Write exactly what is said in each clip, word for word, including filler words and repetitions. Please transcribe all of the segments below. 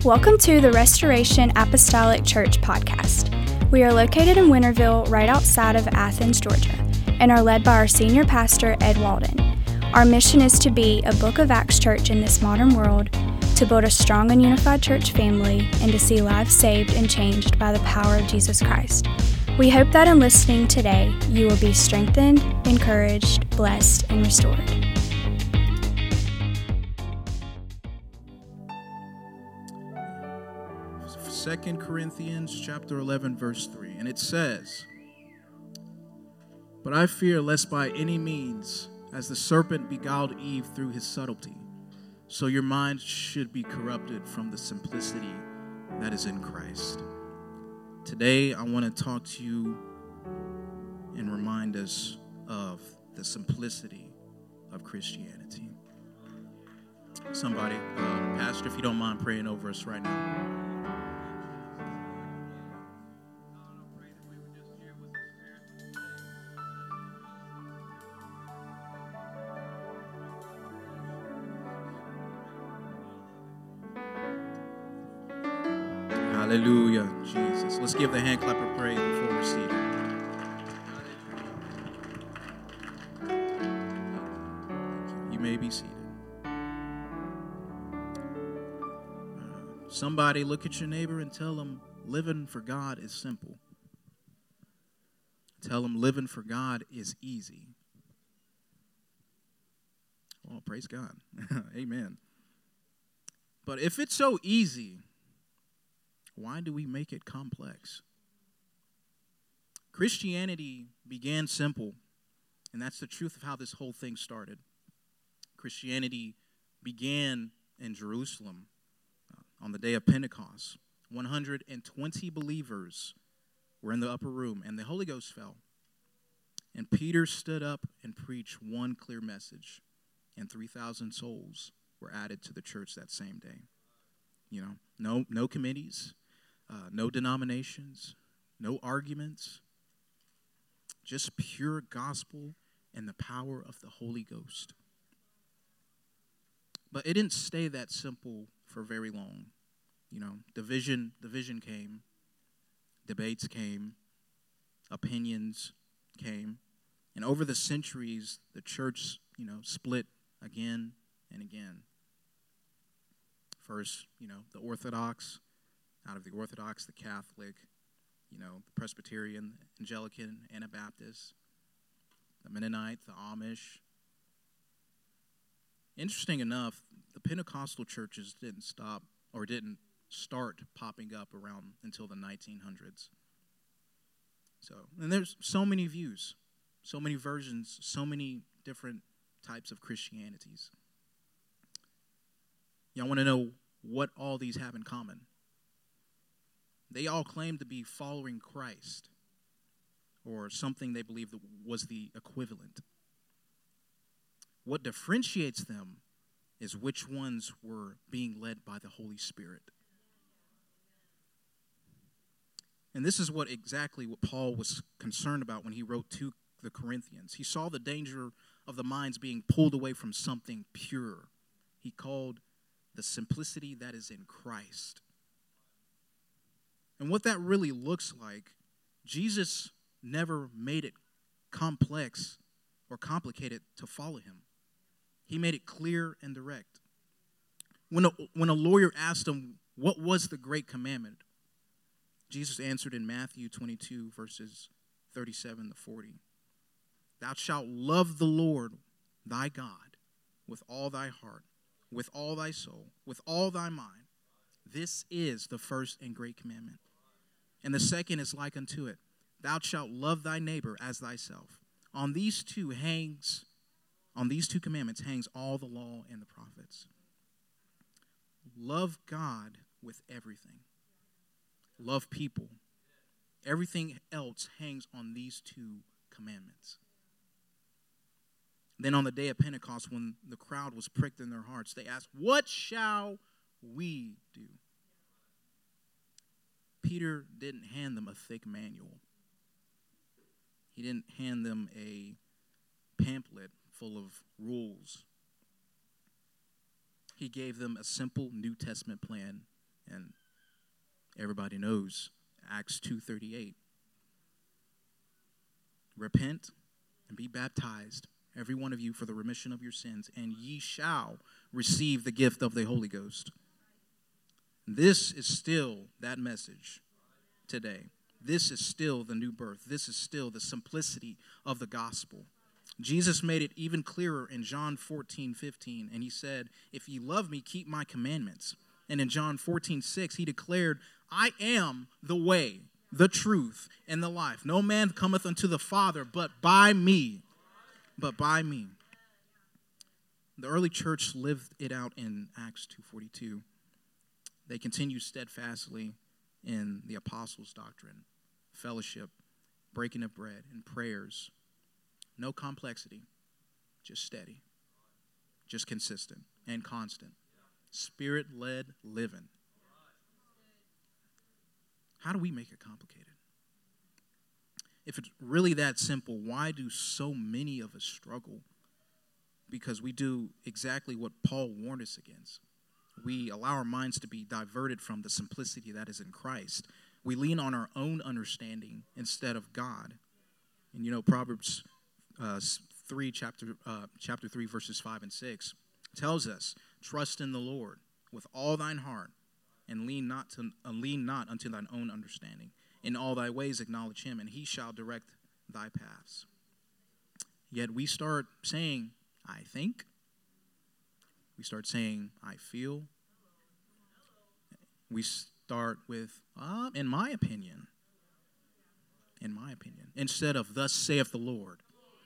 Welcome to the Restoration Apostolic Church podcast. We are located in Winterville, right outside of Athens, Georgia, and are led by our senior pastor, Ed Walden. Our mission is to be a Book of Acts church in this modern world, to build a strong and unified church family, and to see lives saved and changed by the power of Jesus Christ. We hope that in listening today, you will be strengthened, encouraged, blessed, and restored. Second Corinthians chapter eleven, verse three, and it says, "But I fear lest by any means, as the serpent beguiled Eve through his subtlety, so your mind should be corrupted from the simplicity that is in Christ." Today, I want to talk to you and remind us of the simplicity of Christianity. Somebody, uh, Pastor, if you don't mind praying over us right now. Hallelujah, Jesus. Let's give the hand clap of praise before we're seated. You may be seated. Uh, somebody look at your neighbor and tell them living for God is simple. Tell them living for God is easy. Oh, praise God. Amen. But if it's so easy, why do we make it complex? Christianity began simple, and that's the truth of how this whole thing started. Christianity began in Jerusalem uh, on the day of Pentecost. one hundred twenty believers were in the upper room, and the Holy Ghost fell. And Peter stood up and preached one clear message, and three thousand souls were added to the church that same day. You know, no, no committees. Uh, no denominations, no arguments, just pure gospel and the power of the Holy Ghost. But it didn't stay that simple for very long. You know, division, division came, debates came, opinions came, and over the centuries, the church, you know, split again and again. First, you know, the Orthodox. Out of the Orthodox, the Catholic, you know, the Presbyterian, the Anglican, Anabaptist, the Mennonite, the Amish. Interesting enough, the Pentecostal churches didn't stop or didn't start popping up around until the nineteen hundreds. So, and there's so many views, so many versions, so many different types of Christianities. Y'all want to know what all these have in common? They all claim to be following Christ or something they believe was the equivalent. What differentiates them is which ones were being led by the Holy Spirit. And this is what exactly what Paul was concerned about when he wrote to the Corinthians. He saw the danger of the minds being pulled away from something pure. He called the simplicity that is in Christ. And what that really looks like, Jesus never made it complex or complicated to follow him. He made it clear and direct. When a, when a lawyer asked him, what was the great commandment? Jesus answered in Matthew twenty-two, verses thirty-seven to forty. Thou shalt love the Lord thy God with all thy heart, with all thy soul, with all thy mind. This is the first and great commandment. And the second is like unto it. Thou shalt love thy neighbor as thyself. On these two hangs, on these two commandments hangs all the law and the prophets. Love God with everything. Love people. Everything else hangs on these two commandments. Then on the day of Pentecost, when the crowd was pricked in their hearts, they asked, what shall we do? Peter didn't hand them a thick manual. He didn't hand them a pamphlet full of rules. He gave them a simple New Testament plan And everybody knows Acts two thirty-eight. Repent and be baptized, every one of you, for the remission of your sins, and ye shall receive the gift of the Holy Ghost. This is still that message today. This is still the new birth. This is still the simplicity of the gospel. Jesus made it even clearer in John fourteen fifteen, and he said, if ye love me, keep my commandments. And in John fourteen six, he declared, I am the way, the truth, and the life. No man cometh unto the Father but by me, but by me. The early church lived it out in Acts two forty-two. They continued steadfastly in the apostles' doctrine, fellowship, breaking of bread, and prayers. No complexity, just steady, just consistent and constant. Spirit-led living. How do we make it complicated? If it's really that simple, why do so many of us struggle? Because we do exactly what Paul warned us against. We allow our minds to be diverted from the simplicity that is in Christ. We lean on our own understanding instead of God. And you know, Proverbs uh, three, chapter uh, chapter three, verses five and six tells us, trust in the Lord with all thine heart, and lean not to uh, lean not unto thine own understanding. In all thy ways acknowledge him, and he shall direct thy paths. Yet we start saying, I think. We start saying, I feel. We start with, uh, in my opinion. In my opinion. Instead of, thus saith the Lord.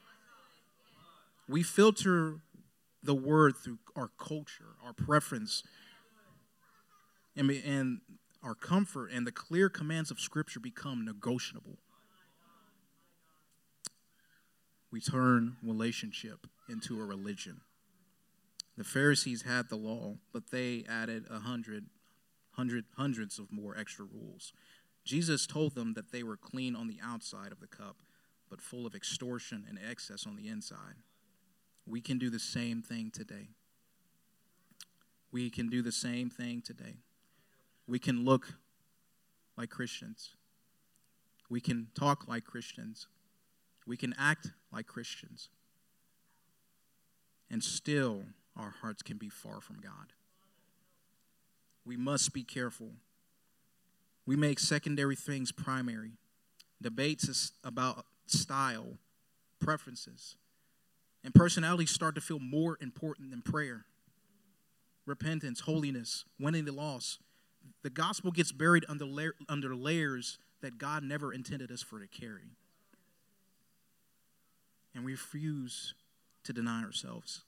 We filter the word through our culture, our preference, and, and our comfort, and the clear commands of Scripture become negotiable. We turn relationship into a religion. The Pharisees had the law, but they added a hundred, hundred, hundreds of more extra rules. Jesus told them that they were clean on the outside of the cup, but full of extortion and excess on the inside. We can do the same thing today. We can do the same thing today. We can look like Christians. We can talk like Christians. We can act like Christians. And still, our hearts can be far from God. We must be careful. We make secondary things primary. Debates about style, preferences, and personalities start to feel more important than prayer. Repentance, holiness, winning the lost. The gospel gets buried under, la- under layers that God never intended us for to carry. And we refuse to deny ourselves.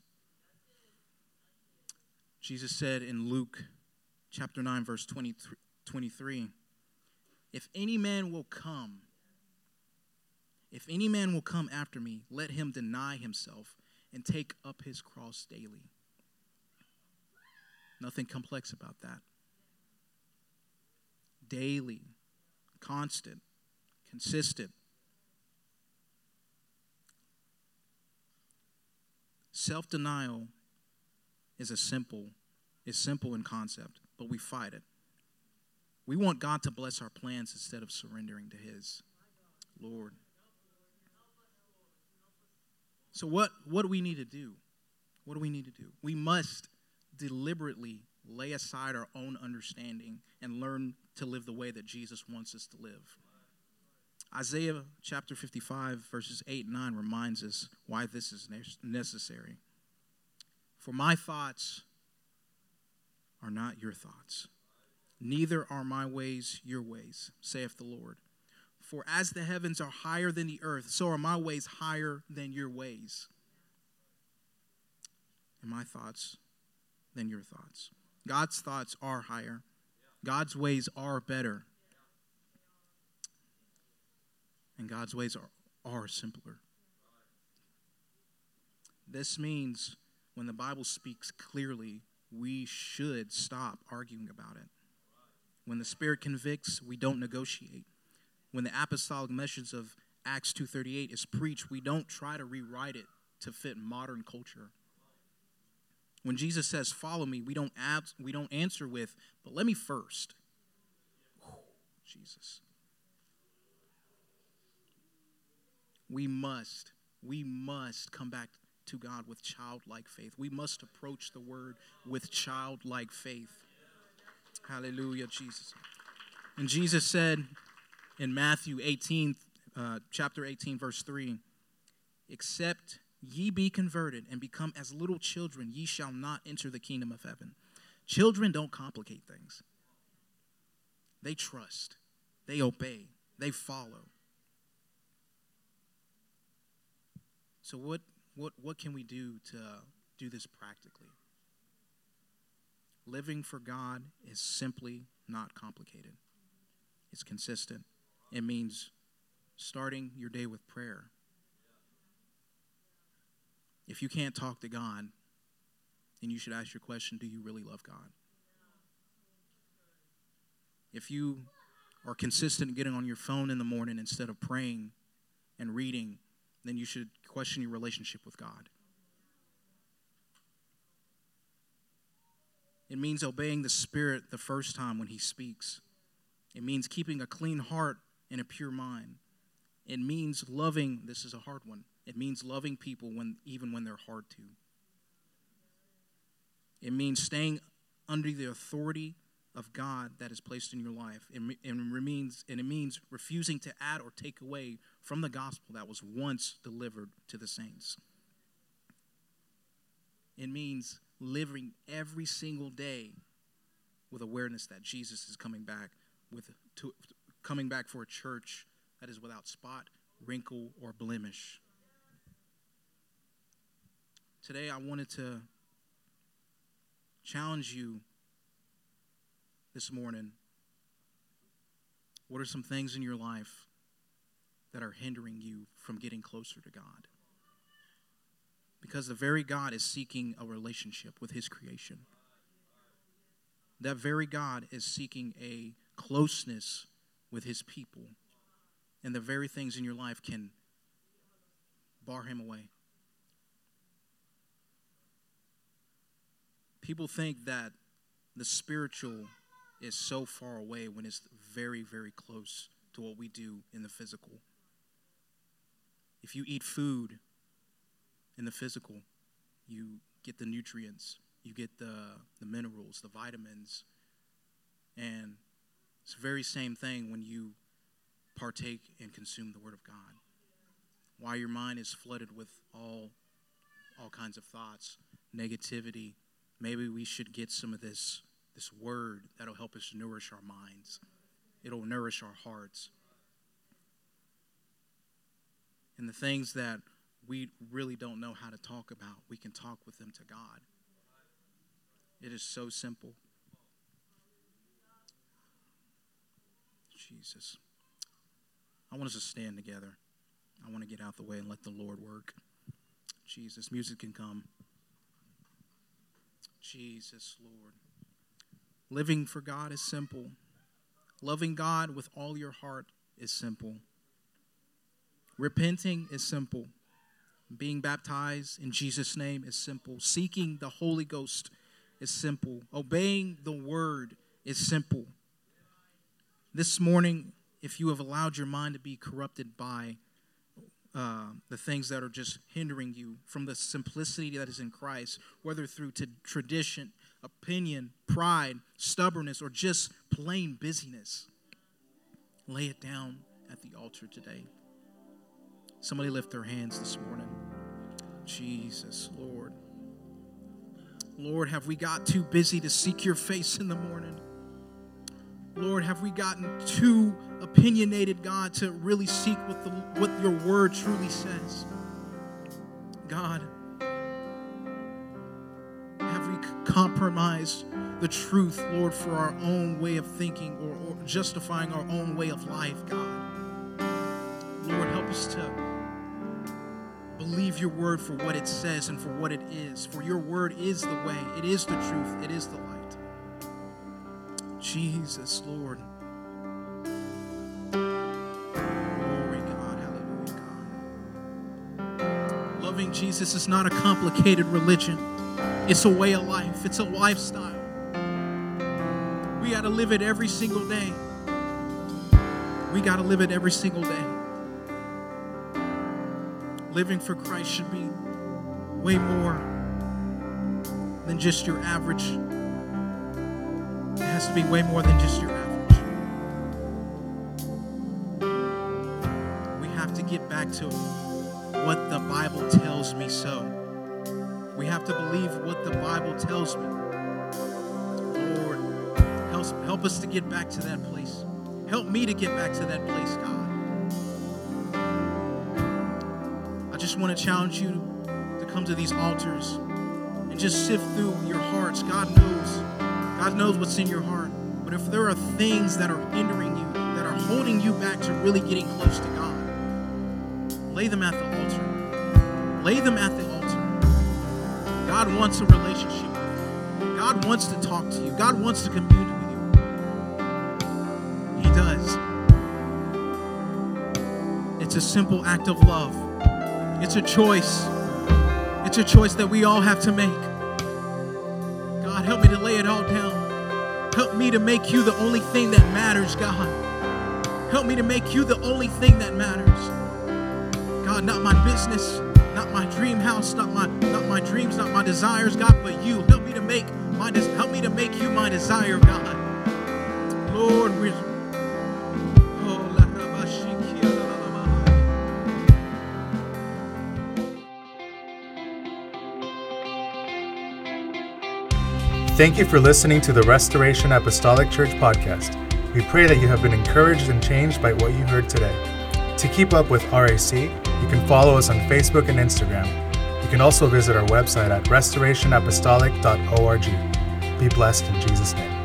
Jesus said in Luke chapter nine, verse twenty-three, if any man will come, if any man will come after me, let him deny himself and take up his cross daily. Nothing complex about that. Daily, constant, consistent. Self-denial is a simple, is simple in concept, but we fight it. We want God to bless our plans instead of surrendering to his. Lord. So what, what do we need to do? What do we need to do? We must deliberately lay aside our own understanding and learn to live the way that Jesus wants us to live. Isaiah chapter fifty-five, verses eight and nine reminds us why this is necessary. For my thoughts are not your thoughts, neither are my ways your ways, saith the Lord. For as the heavens are higher than the earth, so are my ways higher than your ways, and my thoughts than your thoughts. God's thoughts are higher. God's ways are better. And God's ways are, are simpler. This means when the Bible speaks clearly, we should stop arguing about it. When the Spirit convicts, we don't negotiate. When the apostolic message of Acts two thirty-eight is preached, we don't try to rewrite it to fit modern culture. When Jesus says, follow me, we don't, ab- we don't answer with, but let me first. Whew, Jesus. We must, we must come back to God with childlike faith. We must approach the word with childlike faith. Hallelujah, Jesus. And Jesus said in Matthew eighteen, uh, chapter eighteen, verse three, except ye be converted and become as little children, ye shall not enter the kingdom of heaven. Children don't complicate things. They trust. They obey. They follow. So what, what, what can we do to do this practically? Living for God is simply not complicated. It's consistent. It means starting your day with prayer. If you can't talk to God, then you should ask your question, do you really love God? If you are consistent in getting on your phone in the morning instead of praying and reading, then you should question your relationship with God. It means obeying the Spirit the first time when he speaks. It means keeping a clean heart and a pure mind. It means loving, this is a hard one, it means loving people when even when they're hard to. It means staying under the authority of God that is placed in your life. And it, it means, and it means refusing to add or take away from the gospel that was once delivered to the saints. It means living every single day with awareness that Jesus is coming back, with to, coming back for a church that is without spot, wrinkle, or blemish. Today I wanted to challenge you this morning. What are some things in your life that are hindering you from getting closer to God? Because the very God is seeking a relationship with his creation. That very God is seeking a closeness with his people. And the very things in your life can bar him away. People think that the spiritual is so far away when it's very, very close to what we do in the physical. If you eat food in the physical, you get the nutrients, you get the, the minerals, the vitamins, and it's the very same thing when you partake and consume the Word of God. While your mind is flooded with all, all kinds of thoughts, negativity, maybe we should get some of this This word that'll help us nourish our minds. It'll nourish our hearts. And the things that we really don't know how to talk about, we can talk with them to God. It is so simple. Jesus. I want us to stand together. I want to get out the way and let the Lord work. Jesus, music can come. Jesus, Lord. Living for God is simple. Loving God with all your heart is simple. Repenting is simple. Being baptized in Jesus' name is simple. Seeking the Holy Ghost is simple. Obeying the word is simple. This morning, if you have allowed your mind to be corrupted by uh, the things that are just hindering you from the simplicity that is in Christ, whether through t- tradition, opinion, pride, stubbornness, or just plain busyness, lay it down at the altar today. Somebody lift their hands this morning. Jesus, Lord. Lord, have we got too busy to seek your face in the morning? Lord, have we gotten too opinionated, God, to really seek what, the, what your word truly says? God, have we compromised the truth, Lord, for our own way of thinking or, or justifying our own way of life, God? Lord, help us to believe your word for what it says and for what it is. For your word is the way. It is the truth. It is the light. Jesus, Lord. Glory, God. Hallelujah, God. Loving Jesus is not a complicated religion. It's a way of life. It's a lifestyle. We got to live it every single day. We got to live it every single day. Living for Christ should be way more than just your average. It has to be way more than just your average. We have to get back to what the Bible tells me so. We have to believe what the Bible tells me. Lord, help, help us to get back to that place. Help me to get back to that place, God. I just want to challenge you to come to these altars and just sift through your hearts. God knows. God knows what's in your heart. But if there are things that are hindering you, that are holding you back to really getting close to God, lay them at the altar. Lay them at the altar. God wants a relationship with you. God wants to talk to you. God wants to commune with you. He does. It's a simple act of love. It's a choice. It's a choice that we all have to make. God, help me to lay it all down. Help me to make you the only thing that matters, God. Help me to make you the only thing that matters. God, not my business, not my dream house, not my not my dreams, not my desires, God, but you. Help me to make my help me to make you my desire, God. Lord, we're Thank you for listening to the Restoration Apostolic Church podcast. We pray that you have been encouraged and changed by what you heard today. To keep up with R A C, you can follow us on Facebook and Instagram. You can also visit our website at restoration apostolic dot org. Be blessed in Jesus' name.